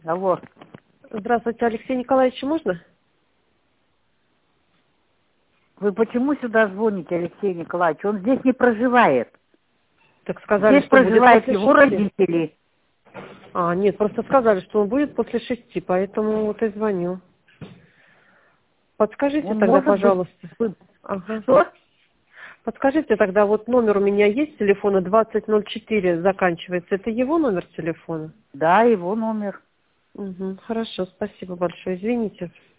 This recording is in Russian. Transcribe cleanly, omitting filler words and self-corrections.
Алло. Здравствуйте, Алексей Николаевич, можно? Вы почему сюда звоните, Алексей Николаевич? Он здесь не проживает. Так сказали, Здесь что будет проживают после его 6. родители. А, нет, просто сказали, что он будет после 6, поэтому вот и звоню. Подскажите Он тогда, может быть... пожалуйста. Ага. Что? Подскажите тогда, вот номер у меня есть телефона 2004 заканчивается. Это его номер телефона? Да, его номер. Угу, хорошо, спасибо большое. Извините.